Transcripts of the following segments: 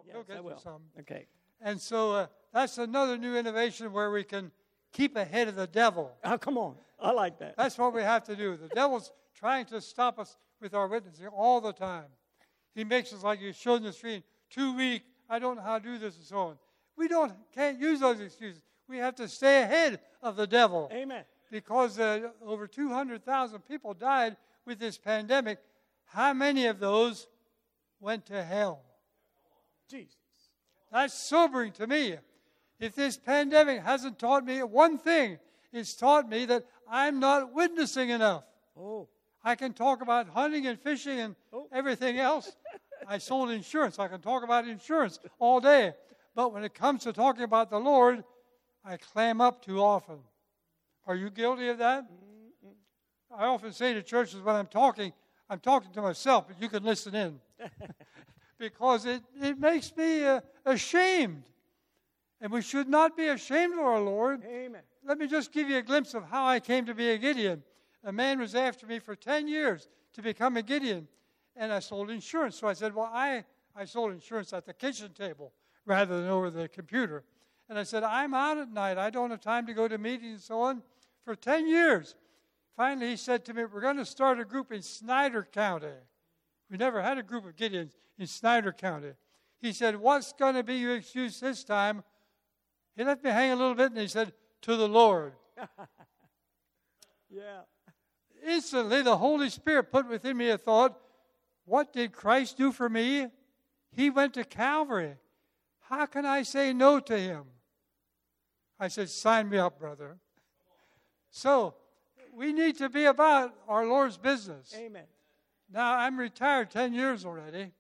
Yes, He'll get I will. you some. Okay. And so that's another new innovation where we can keep ahead of the devil. Oh, come on. I like that. That's what we have to do. The devil's trying to stop us with our witnessing all the time. He makes us, like you showed in the screen, too weak. I don't know how to do this and so on. We can't use those excuses. We have to stay ahead of the devil. Amen. Because over 200,000 people died with this pandemic. How many of those went to hell? Jesus. That's sobering to me. If this pandemic hasn't taught me one thing, it's taught me that I'm not witnessing enough. Oh. I can talk about hunting and fishing and everything else. I sold insurance. I can talk about insurance all day. But when it comes to talking about the Lord, I clam up too often. Are you guilty of that? I often say to churches when I'm talking to myself, but you can listen in. Because it makes me ashamed. And we should not be ashamed of our Lord. Amen. Let me just give you a glimpse of how I came to be a Gideon. A man was after me for 10 years to become a Gideon. And I sold insurance. So I said, well, I sold insurance at the kitchen table rather than over the computer. And I said, I'm out at night. I don't have time to go to meetings and so on. For 10 years. Finally, he said to me, we're going to start a group in Snyder County. We never had a group of Gideons in Snyder County. He said, what's going to be your excuse this time? He let me hang a little bit, and he said, to the Lord. Yeah. Instantly, the Holy Spirit put within me a thought, what did Christ do for me? He went to Calvary. How can I say no to him? I said, sign me up, brother. So, we need to be about our Lord's business. Amen. Now, I'm retired 10 years already.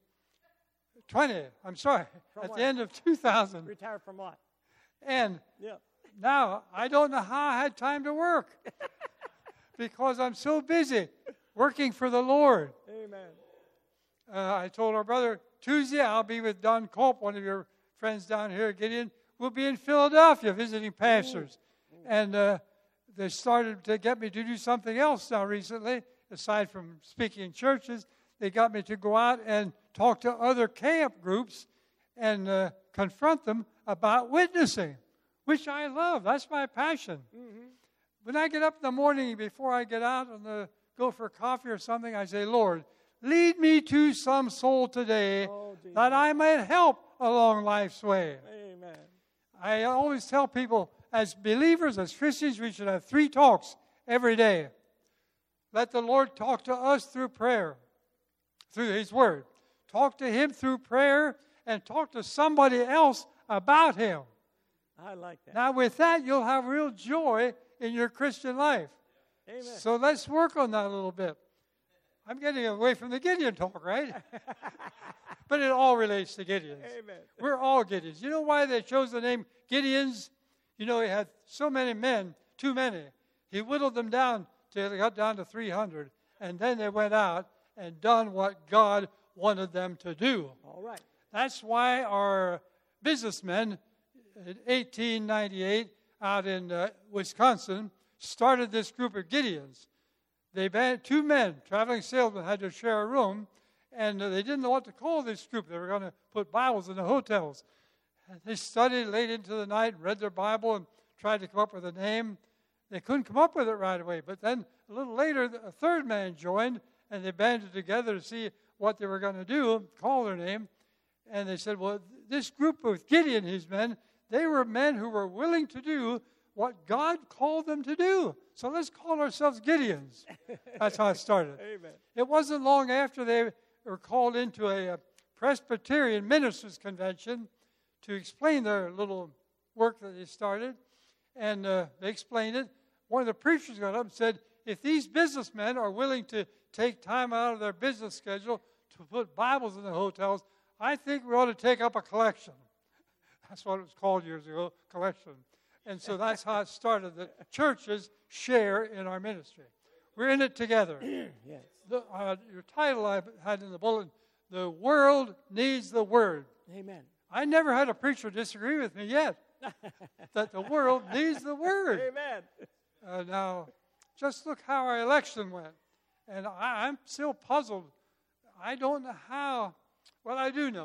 20, I'm sorry, From at what? the end of 2000. Retired from what? And Yeah. now, I don't know how I had time to work because I'm so busy working for the Lord. Amen. I told our brother, Tuesday I'll be with Don Culp, one of your friends down here, Gideon. We'll be in Philadelphia visiting pastors. And they started to get me to do something else now recently, aside from speaking in churches. They got me to go out and talk to other camp groups and confront them about witnessing, which I love. That's my passion. Mm-hmm. When I get up in the morning, before I get out and go for coffee or something, I say, Lord, lead me to some soul today that I might help along life's way. Amen. I always tell people, as believers, as Christians, we should have 3 talks every day. Let the Lord talk to us through prayer, through His Word. Talk to Him through prayer and talk to somebody else about Him. I like that. Now, with that, you'll have real joy in your Christian life. Amen. So let's work on that a little bit. I'm getting away from the Gideon talk, right? But it all relates to Gideons. Amen. We're all Gideons. You know why they chose the name Gideons? You know, he had so many men, too many. He whittled them down till they got down to 300. And then they went out and done what God wanted them to do. All right. That's why our businessmen in 1898 out in Wisconsin started this group of Gideons. They had 2 men, traveling salesmen, had to share a room, and they didn't know what to call this group. They were going to put Bibles in the hotels. And they studied late into the night, read their Bible, and tried to come up with a name. They couldn't come up with it right away. But then a little later, a 3rd man joined, and they banded together to see what they were going to do, call their name. And they said, well, this group with Gideon, his men, they were men who were willing to do what God called them to do. So let's call ourselves Gideons. That's how it started. Amen. It wasn't long after they were called into a Presbyterian ministers' convention to explain their little work that they started. And they explained it. One of the preachers got up and said, if these businessmen are willing to take time out of their business schedule to put Bibles in the hotels, I think we ought to take up a collection. That's what it was called years ago, collection. And so that's how it started. The churches share in our ministry. We're in it together. Yes. Your title I had in the bulletin, The World Needs the Word. Amen. I never had a preacher disagree with me yet, that the world needs the Word. Amen. Now, just look how our election went. And I'm still puzzled. I don't know how. Well, I do know.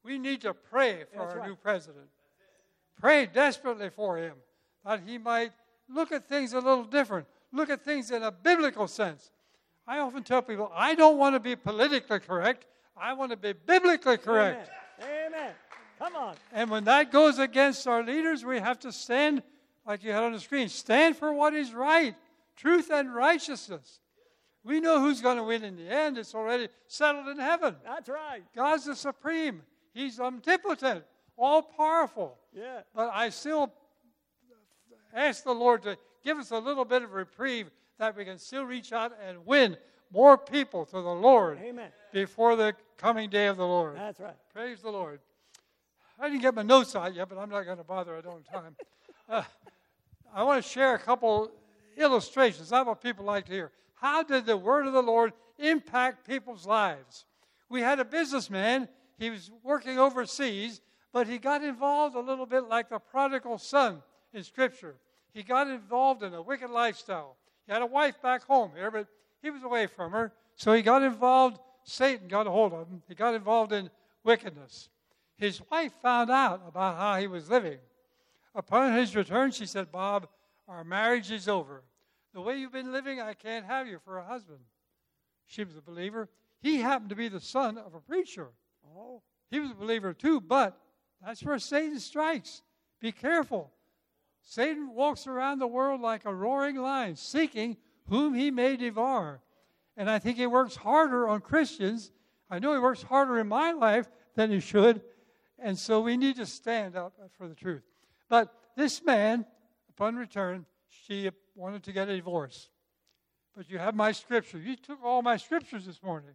We need to pray for That's our right. new president. Pray desperately for him that he might look at things a little different, look at things in a biblical sense. I often tell people, I don't want to be politically correct. I want to be biblically correct. Amen. Amen. Come on. And when that goes against our leaders, we have to stand, like you had on the screen, stand for what is right, truth and righteousness. We know who's going to win in the end. It's already settled in heaven. That's right. God's the supreme. He's omnipotent, all-powerful. Yeah. But I still ask the Lord to give us a little bit of reprieve that we can still reach out and win more people to the Lord Amen. before the coming day of the Lord. That's right. Praise the Lord. I didn't get my notes out yet, but I'm not going to bother. I don't have time. I want to share a couple illustrations. That's what people like to hear. How did the word of the Lord impact people's lives? We had a businessman. He was working overseas, but he got involved a little bit like the prodigal son in Scripture. He got involved in a wicked lifestyle. He had a wife back home here, but he was away from her. So he got involved. Satan got a hold of him. He got involved in wickedness. His wife found out about how he was living. Upon his return, she said, Bob, our marriage is over. The way you've been living, I can't have you for a husband. She was a believer. He happened to be the son of a preacher. Oh. He was a believer too, but that's where Satan strikes. Be careful. Satan walks around the world like a roaring lion, seeking whom he may devour. And I think he works harder on Christians. I know he works harder in my life than he should. And so we need to stand up for the truth. But this man, upon return, she wanted to get a divorce. But you have my scripture. You took all my scriptures this morning.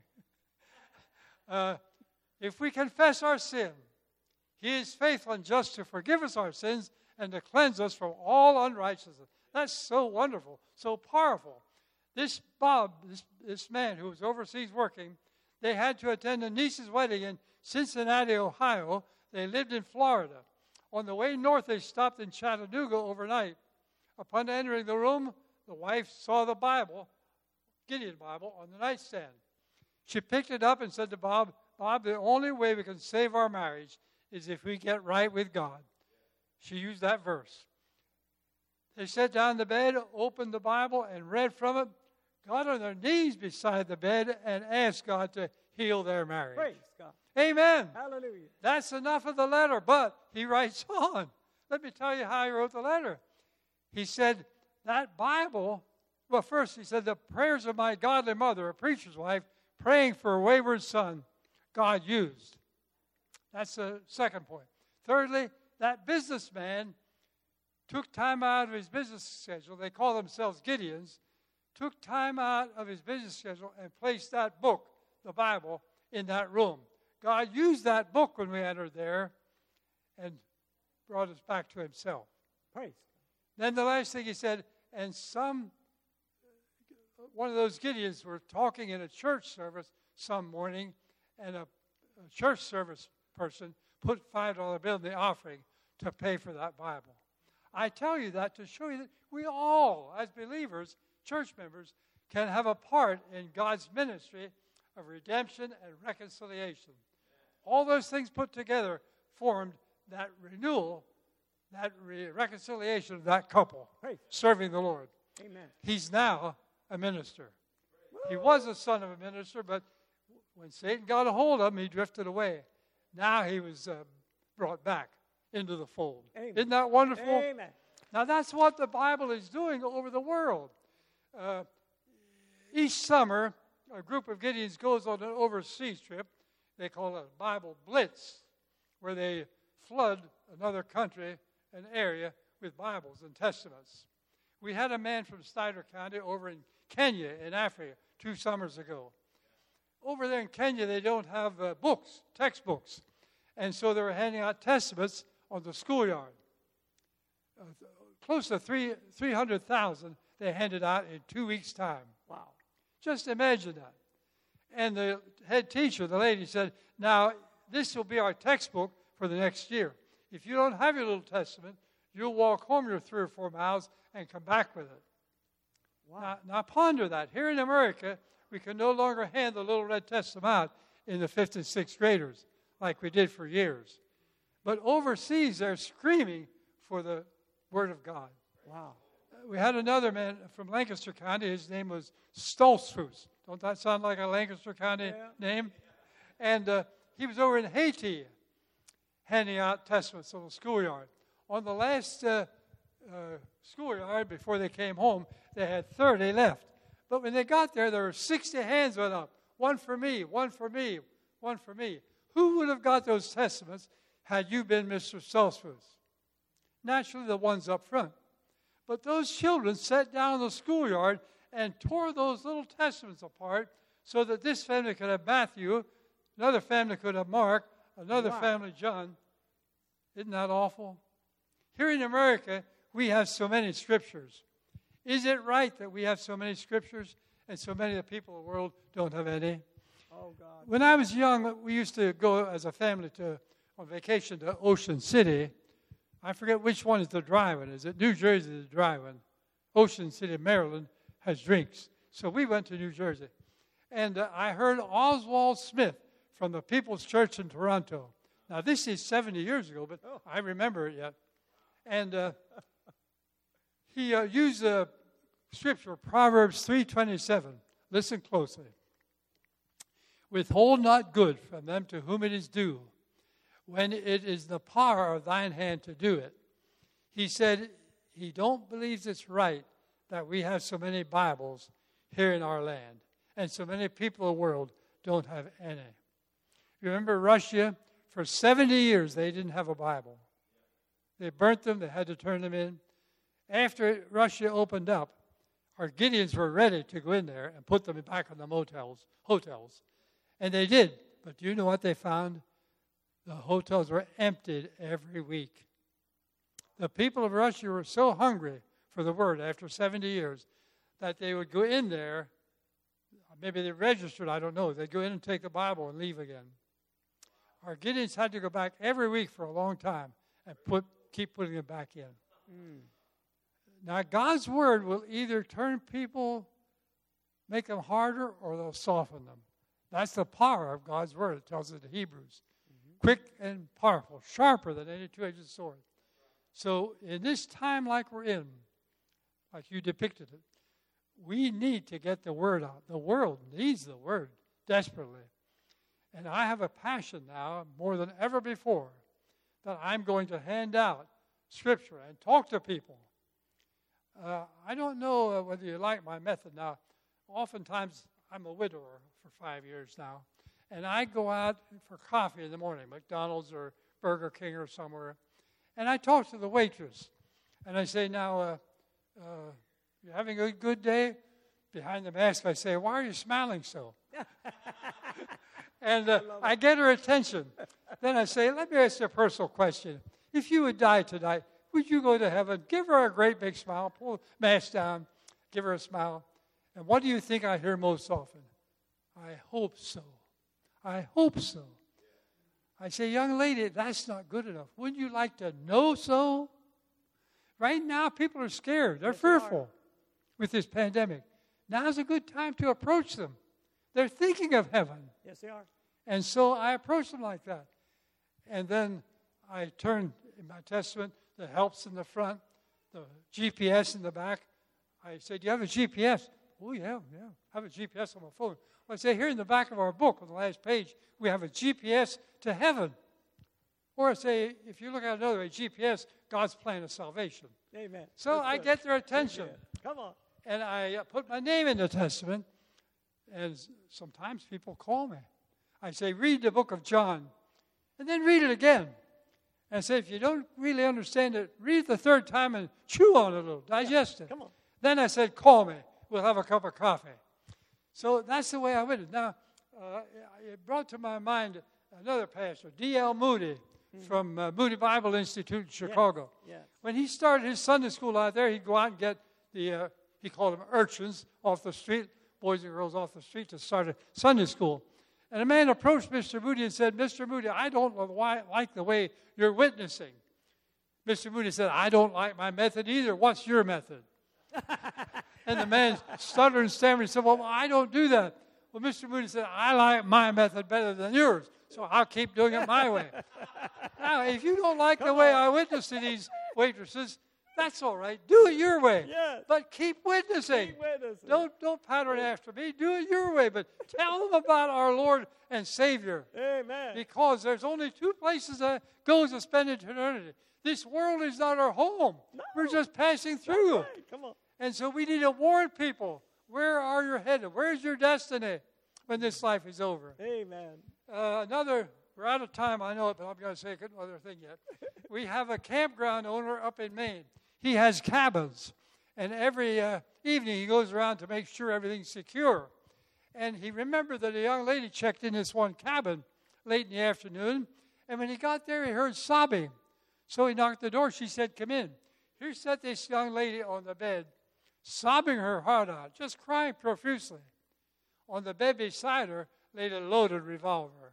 If we confess our sin, he is faithful and just to forgive us our sins and to cleanse us from all unrighteousness. That's so wonderful, so powerful. This Bob, this man who was overseas working, they had to attend a niece's wedding in Cincinnati, Ohio. They lived in Florida. On the way north, they stopped in Chattanooga overnight. Upon entering the room, the wife saw the Bible, Gideon Bible, on the nightstand. She picked it up and said to Bob, Bob, the only way we can save our marriage is if we get right with God. She used that verse. They sat down in the bed, opened the Bible, and read from it, got on their knees beside the bed, and asked God to heal their marriage. Praise God. Amen. Hallelujah. That's enough of the letter, but he writes on. Let me tell you how he wrote the letter. He said, that Bible, well, first he said, the prayers of my godly mother, a preacher's wife, praying for a wayward son, God used. That's the second point. Thirdly, that businessman took time out of his business schedule. They call themselves Gideons. Took time out of his business schedule and placed that book, the Bible, in that room. God used that book when we entered there and brought us back to himself. Praise. Then the last thing he said, and one of those Gideons were talking in a church service some morning, and a church service person put $5 bill in the offering to pay for that Bible. I tell you that to show you that we all, as believers, church members, can have a part in God's ministry of redemption and reconciliation. All those things put together formed that renewal, that reconciliation of that couple serving the Lord. Amen. He's now a minister. He was a son of a minister, but when Satan got a hold of him, he drifted away. Now he was brought back into the fold. Amen. Isn't that wonderful? Amen. Now that's what the Bible is doing over the world. Each summer, a group of Gideons goes on an overseas trip. They call it a Bible Blitz, where they flood another country, an area, with Bibles and Testaments. We had a man from Snyder County over in Kenya, in Africa, 2 summers ago. Over there in Kenya, they don't have books, textbooks. And so they were handing out Testaments on the schoolyard. Close to 300,000 they handed out in 2 weeks' time. Wow. Just imagine that. And the head teacher, the lady, said, now, this will be our textbook for the next year. If you don't have your little Testament, you'll walk home your 3 or 4 miles and come back with it. Wow. Now ponder that. Here in America, we can no longer hand the little red Testament out in the 5th and 6th graders like we did for years. But overseas, they're screaming for the Word of God. Wow. We had another man from Lancaster County. His name was Stoltzfus. Don't that sound like a Lancaster County name? And he was over in Haiti handing out testaments on the schoolyard. On the last schoolyard, before they came home, they had 30 left. But when they got there were 60 hands went up. One for me, one for me, one for me. Who would have got those testaments had you been Mr. Stoltzfus? Naturally, the ones up front. But those children sat down in the schoolyard and tore those little testaments apart so that this family could have Matthew, another family could have Mark, another family John. Isn't that awful? Here in America, we have so many scriptures. Is it right that we have so many scriptures and so many of the people of the world don't have any? Oh, God. When I was young, we used to go as a family on vacation to Ocean City. I forget which one is the dry one. Is it New Jersey, the dry one? Ocean City, Maryland, has drinks. So we went to New Jersey. And I heard Oswald Smith from the People's Church in Toronto. Now, this is 70 years ago, but I remember it yet. And he used the scripture, Proverbs 3:27. Listen closely. Withhold not good from them to whom it is due, when it is the power of thine hand to do it. He said he don't believe it's right that we have so many Bibles here in our land, and so many people in the world don't have any. You remember Russia? For 70 years, they didn't have a Bible. They burnt them. They had to turn them in. After Russia opened up, our Gideons were ready to go in there and put them back in the hotels. And they did. But do you know what they found? The hotels were emptied every week. The people of Russia were so hungry for the Word after 70 years that they would go in there. Maybe they registered, I don't know. They'd go in and take the Bible and leave again. Our Gideons had to go back every week for a long time and keep putting it back in. Now, God's Word will either turn people, make them harder, or they'll soften them. That's the power of God's Word. It tells it in Hebrews. Quick and powerful, sharper than any two-edged sword. So in this time like we're in, like you depicted it, we need to get the Word out. The world needs the Word desperately. And I have a passion now, more than ever before, that I'm going to hand out Scripture and talk to people. I don't know whether you like my method now. Oftentimes, I'm a widower for 5 years now. And I go out for coffee in the morning, McDonald's or Burger King or somewhere. And I talk to the waitress. And I say, now, you having a good day? Behind the mask, I say, why are you smiling so? And I get her attention. Then I say, let me ask you a personal question. If you would die tonight, would you go to heaven? Give her a great big smile. Pull the mask down. Give her a smile. And what do you think I hear most often? I hope so. I hope so. I say, young lady, that's not good enough. Wouldn't you like to know so? Right now, people are scared. They're fearful with this pandemic. Now's a good time to approach them. They're thinking of heaven. Yes, they are. And so I approach them like that. And then I turn in my testament, the helps in the front, the GPS in the back. I say, do you have a GPS? Oh, yeah. I have a GPS on my phone. Well, I say, here in the back of our book, on the last page, we have a GPS to heaven. Or I say, if you look at it another way, GPS, God's plan of salvation. Amen. So I get their attention. Amen. Come on. And I put my name in the testament. And sometimes people call me. I say, read the book of John. And then read it again. And I say, if you don't really understand it, read it the third time and chew on it a little. Digest it. Come on. Then I said, call me. We'll have a cup of coffee. So that's the way I went. Now, it brought to my mind another pastor, D.L. Moody, from Moody Bible Institute in Chicago. Yes. When he started his Sunday school out there, he'd go out and get he called them urchins off the street, boys and girls off the street to start a Sunday school. And a man approached Mr. Moody and said, Mr. Moody, I don't like the way you're witnessing. Mr. Moody said, I don't like my method either. What's your method? And the man stuttered and stammered and said, well, I don't do that. Well, Mr. Moody said, I like my method better than yours. so I'll keep doing it my way. Now, if you don't like the way I witness to these waitresses, that's all right. Do it your way. Yes. But keep witnessing. Keep witnessing. Don't pattern after me. Do it your way. But tell them about our Lord and Savior. Amen. Because there's only two places that goes to spend eternity. This world is not our home. No. We're just passing through. That's right. Come on. And so we need to warn people, where are you headed? Where's your destiny when this life is over? Amen. We're out of time, I know it, but I'm going to say another thing yet. We have a campground owner up in Maine. He has cabins, and every evening he goes around to make sure everything's secure. And he remembered that a young lady checked in this one cabin late in the afternoon, and when he got there, he heard sobbing. So he knocked the door. She said, "Come in." Here sat this young lady on the bed, sobbing her heart out, just crying profusely. On the bed beside her laid a loaded revolver.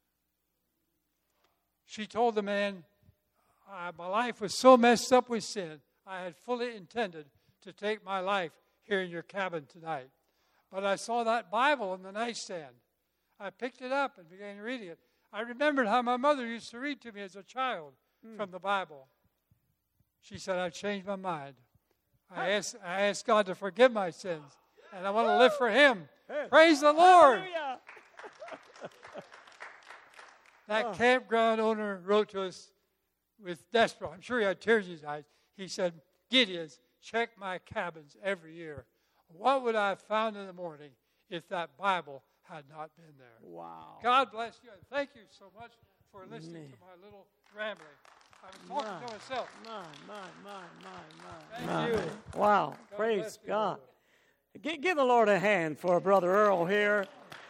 She told the man, "My life was so messed up with sin, I had fully intended to take my life here in your cabin tonight. But I saw that Bible on the nightstand. I picked it up and began reading it. I remembered how my mother used to read to me as a child from the Bible." She said, "I've changed my mind. I asked God to forgive my sins, and I want to live for Him." Hey. Praise the Lord. Hallelujah. That campground owner wrote to us with desperate, I'm sure he had tears in his eyes. He said, "Gideons, check my cabins every year. What would I have found in the morning if that Bible had not been there?" Wow. God bless you, and thank you so much for listening to my little rambling. I was talking to myself. Thank you. Wow. God Praise bless you, God. brother. Give the Lord a hand for Brother Earl here.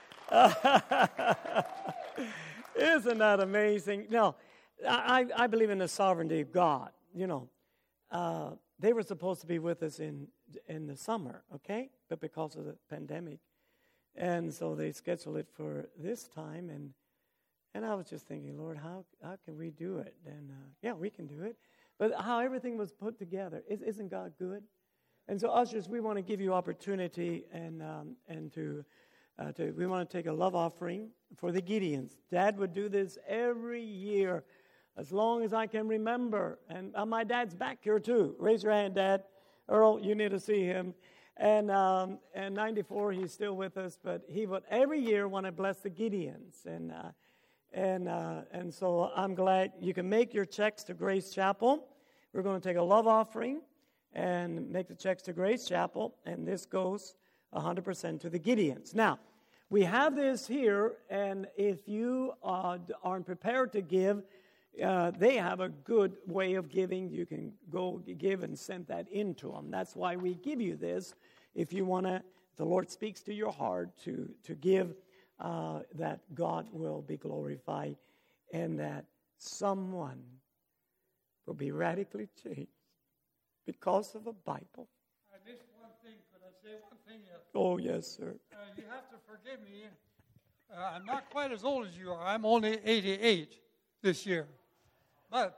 Isn't that amazing? No, I believe in the sovereignty of God. You know, they were supposed to be with us in the summer, okay? But because of the pandemic, and so they scheduled it for this time, and I was just thinking, Lord, how can we do it? And yeah, we can do it. But how everything was put together, isn't God good? And so, ushers, we want to give you opportunity and we want to take a love offering for the Gideons. Dad would do this every year as long as I can remember. And my dad's back here too. Raise your hand, Dad. Earl, you need to see him. And 94, he's still with us, but he would every year want to bless the Gideons. And so I'm glad you can make your checks to Grace Chapel. We're going to take a love offering and make the checks to Grace Chapel, and this goes 100% to the Gideons. Now, we have this here, and if you aren't prepared to give, they have a good way of giving. You can go give and send that in to them. That's why we give you this. If you want to, the Lord speaks to your heart to give, that God will be glorified and that someone will be radically changed because of a Bible. I missed one thing. Could I say one thing? Oh, yes, sir. You have to forgive me. I'm not quite as old as you are. I'm only 88 this year. But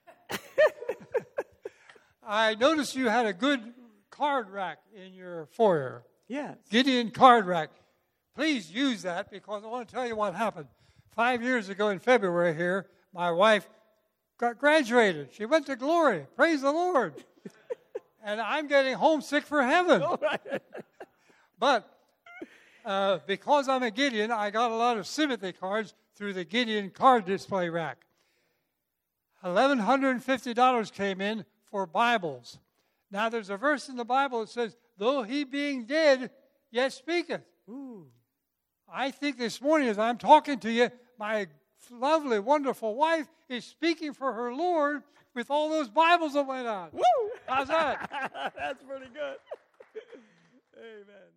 I noticed you had a good card rack in your foyer. Yes. Gideon card rack. Please use that because I want to tell you what happened. 5 years ago in February here, my wife got graduated. She went to glory. Praise the Lord. And I'm getting homesick for heaven. All right. But because I'm a Gideon, I got a lot of sympathy cards through the Gideon card display rack. $1,150 came in for Bibles. Now, there's a verse in the Bible that says, "Though he being dead, yet speaketh." Ooh. I think this morning as I'm talking to you, my lovely, wonderful wife is speaking for her Lord with all those Bibles that went out. Woo! How's that? That's pretty good. Amen.